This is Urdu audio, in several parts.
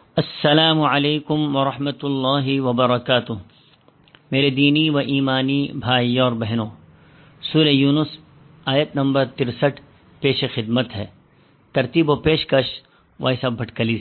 السلام علیکم ورحمۃ اللہ وبرکاتہ۔ میرے دینی و ایمانی بھائی اور بہنوں، سورہ یونس آیت نمبر 63 پیش خدمت ہے۔ ترتیب و پیشکش وائس آف بھٹکلی۔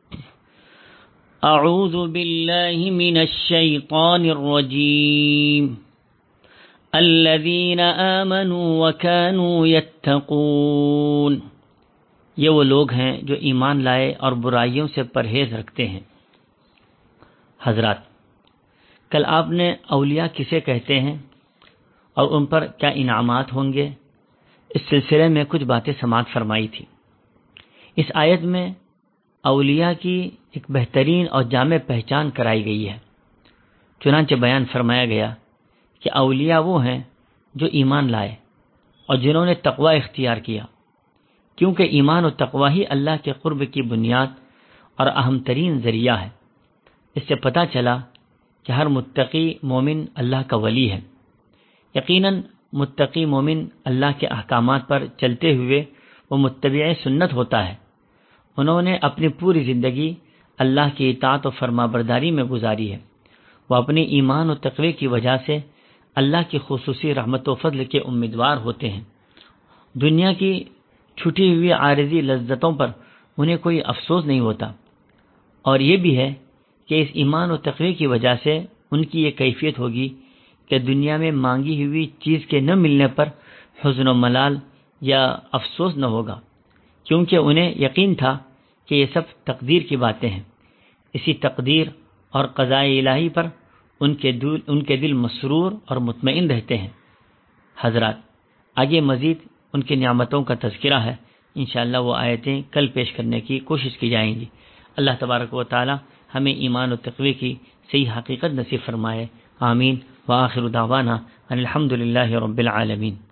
اعوذ باللہ من الشیطان الرجیم، الذین آمنوا وکانوا یتقون۔ یہ وہ لوگ ہیں جو ایمان لائے اور برائیوں سے پرہیز رکھتے ہیں۔ حضرات، کل آپ نے اولیاء کسے کہتے ہیں اور ان پر کیا انعامات ہوں گے، اس سلسلے میں کچھ باتیں سماعت فرمائی تھی۔ اس آیت میں اولیاء کی ایک بہترین اور جامع پہچان کرائی گئی ہے۔ چنانچہ بیان فرمایا گیا کہ اولیاء وہ ہیں جو ایمان لائے اور جنہوں نے تقوی اختیار کیا، کیونکہ ایمان و تقوی ہی اللہ کے قرب کی بنیاد اور اہم ترین ذریعہ ہے۔ اس سے پتہ چلا کہ ہر متقی مومن اللہ کا ولی ہے۔ یقیناً متقی مومن اللہ کے احکامات پر چلتے ہوئے وہ متبع سنت ہوتا ہے۔ انہوں نے اپنی پوری زندگی اللہ کی اطاعت و فرما برداری میں گزاری ہے۔ وہ اپنی ایمان و تقوی کی وجہ سے اللہ کی خصوصی رحمت و فضل کے امیدوار ہوتے ہیں۔ دنیا کی چھٹی ہوئی عارضی لذتوں پر انہیں کوئی افسوس نہیں ہوتا، اور یہ بھی ہے کہ اس ایمان و تقوی کی وجہ سے ان کی یہ کیفیت ہوگی کہ دنیا میں مانگی ہوئی چیز کے نہ ملنے پر حزن و ملال یا افسوس نہ ہوگا، کیونکہ انہیں یقین تھا کہ یہ سب تقدیر کی باتیں ہیں۔ اسی تقدیر اور قضاء الہی پر ان کے دل مسرور اور مطمئن رہتے ہیں۔ حضرات، آگے مزید ان کی نعمتوں کا تذکرہ ہے۔ انشاءاللہ وہ آیتیں کل پیش کرنے کی کوشش کی جائیں گی۔ اللہ تبارک و تعالی ہمیں ایمان و تقوی کی صحیح حقیقت نصیب فرمائے۔ آمین۔ وآخر دعوانا ان الحمد للہ رب العالمین۔